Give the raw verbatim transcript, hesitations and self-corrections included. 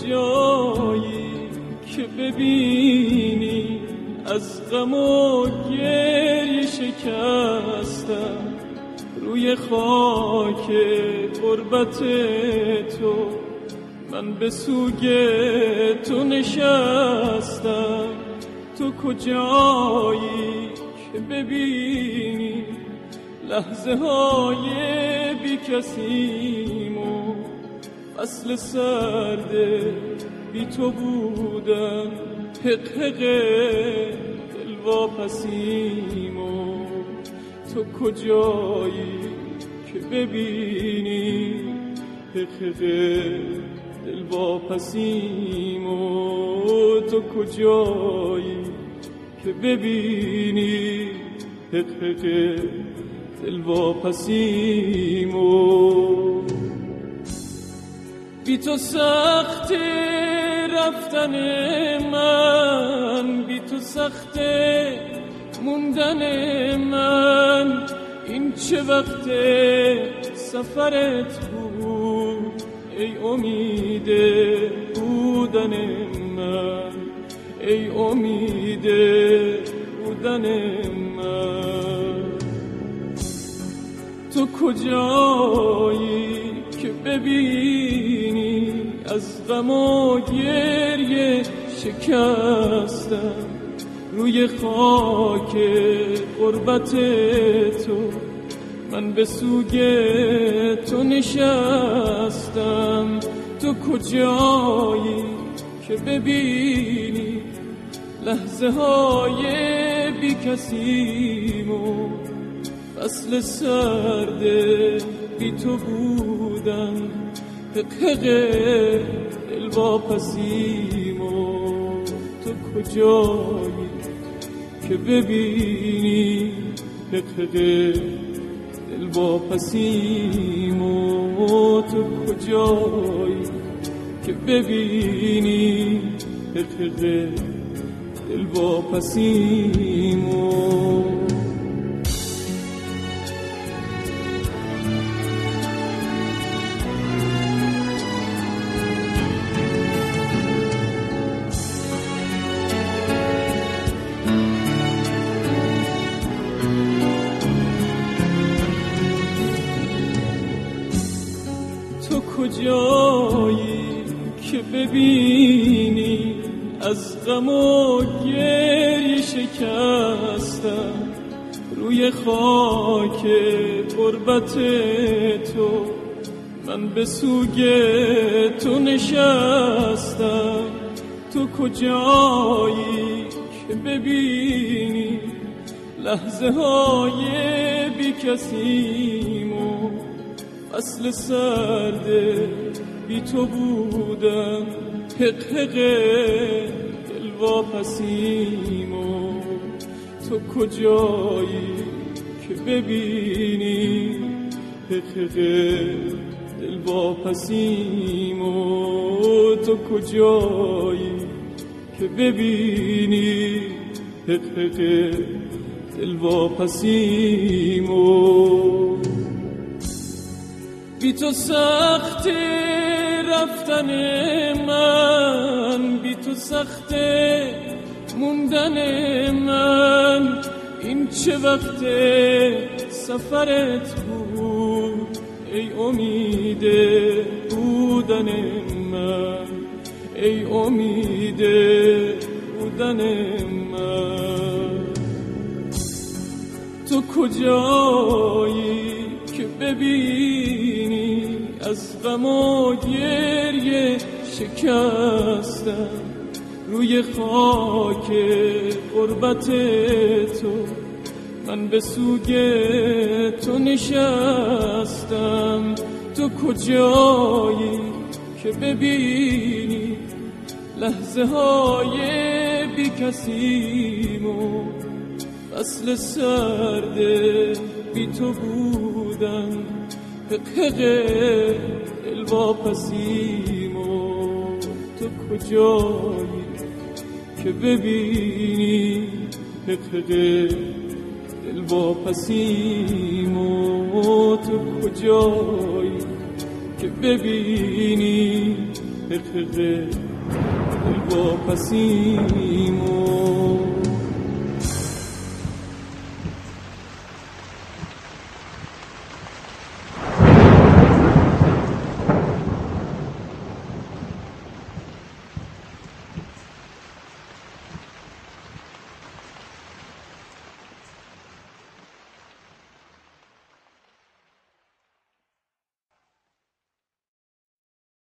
کجایی که ببینی از غم و گریه شکستم روی خاک غربت تو، من به سوگ تو نشستم. تو کجایی که ببینی لحظه های بی کسیم و فصل سرد بی تو بودن، حق حق دل واپسیم. و تو کجایی که ببینی حق حق دل واپسیم. و تو کجایی که ببینی حق حق دل واپسیم. و بی تو سخت رفتن من، بی تو سخت موندن من، این چه وقت سفرت بود ای امید بودن من، ای امید بودن من. تو کجایی که ببینی از غم و گریه شکستم روی خاک غربت تو، من به سوگ تو نشستم. تو کجایی که ببینی لحظه های بی کسیم و فصل سرد بی تو بودن، حق حق دل واپسیم. و تو کجایی که ببینی حق حق دل واپسیم. و تو کجایی که ببینی حق حق دل واپسیم. تو کجایی که ببینی از غم و گریه شکستم روی خاک غربت تو، من به سوگ تو نشستم. تو کجایی که ببینی لحظه های بی کسیم و فصل سرد بی تو بودن، حق حق دل واپسیم. و تو کجایی که ببینی حق حق دل واپسیم. و تو کجایی که ببینی حق حق دل واپسیم. و بی تو سخت رفتن من، بی تو سخت موندن من، این چه وقت سفرت بود ای امید بودن من، ای امید بودن من. تو کجایی که ببینی از غم و گریه شکستم روی خاک غربت تو، من به سوگ تو نشستم. تو کجایی که ببینی لحظه های بی کسیم و فصل سرد بی تو بودن، حق حق دل واپسیم. و تو کجایی که ببینی حق حق دل واپسیم. و تو کجایی که ببینی حقیقه دل واپسیمون